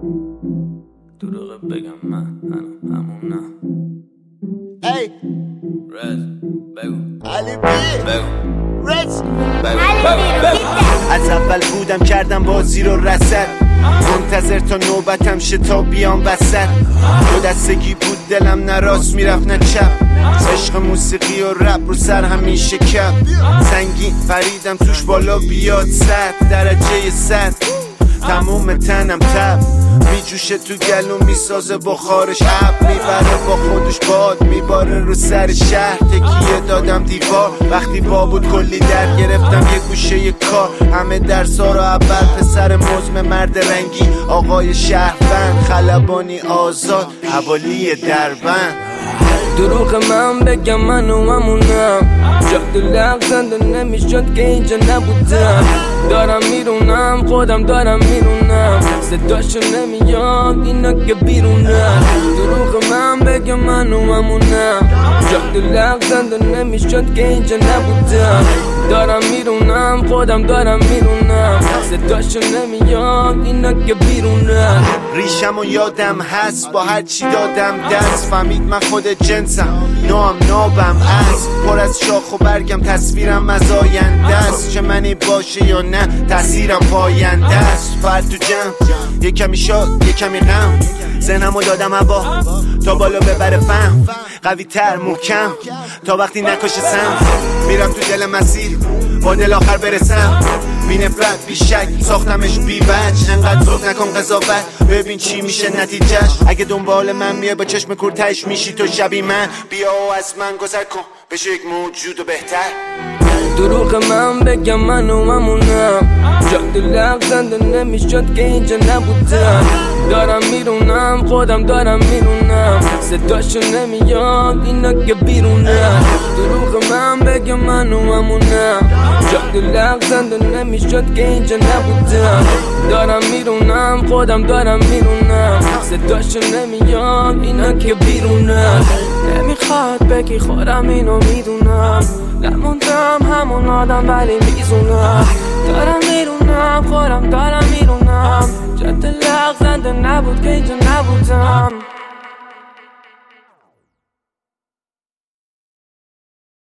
دروغ بگم من همونم. ای رز بگو علی بی بگو رز از اول بودم کردم بازی رو رسد، منتظر تا نوبتم شه تا بیام وسط. دو دستگی بود دلم، نه راست میرفت نه چپ، عشق موسیقی و رپ رو سر همیشه کپ. سنگین فریدم توش بالا بیاد 100 درجه 100، تموم تنم تب میجوشه تو گلو، میسازه بخارش اب، میبره با خودش باد، میباره رو سر شهر. تکیه دادم دیوار وقتی با بود کلی در گرفتم یه گوشه یه کار. همه درسا رو اول، پسر مزم مرد رنگی، آقای شهروند، خلبانی آزاد، حوالی دربند. دروغ من بگم من و همونم، جاد لغزنده نمیشد که اینجا نبودم. دارم میرونم خودم دارم میرونم، صداشو نمیاد اینا که بیرونم. دروغ من بگم من و همونم، جاد لغزنده نمیشد که اینجا نبودم. دارم میرونم خودم دارم میرونم، صداشو نمیاد اینا که بیرونم. ریشم و یادم هست با هر چی دادم دست، فهمید من خود جنسم، نابم از پر از شاخ و برگم، تصویرم از آینده است. چه منی باشه یا نه تأثیرم پاینده است. فرد تو جمع یه کمی شاد یه کمی غم، ذهنمو دادم هوا تا بالا ببره فهم. قوی تر محکم تا وقتی نکشه سم، میرم تو دل مسیر با دل آخر برسم. بی نفرت بی شک ساختمش بی وجه، انقدر زود نکن قضاوت ببین چی میشه نتیجهش. اگه دنبال من میای با چشم کورتش میشی تو شبیه من، بیا و از من گذر کن بشه یک موجود و بهتر. دروغ من بگم من و همونم، جاد لغزنده نمیشد که اینجا نبودم. دارم میرونم خودم دارم میرونم، صداشو نمیاد اینا که بیرونم. دروغ من بگم من و همونم، جاد لغزنده نمیشد که اینجا نبودم. دارم میرونم خودم دارم میرونم، صداشو نمیاد اینا که بیرونم. نمیخواد بگی خودم اینو میدونم، نموندم همون آدم ولی میزونم. دارم میرونم خودم دارم میرونم، جد لغزنده نبود که اینجا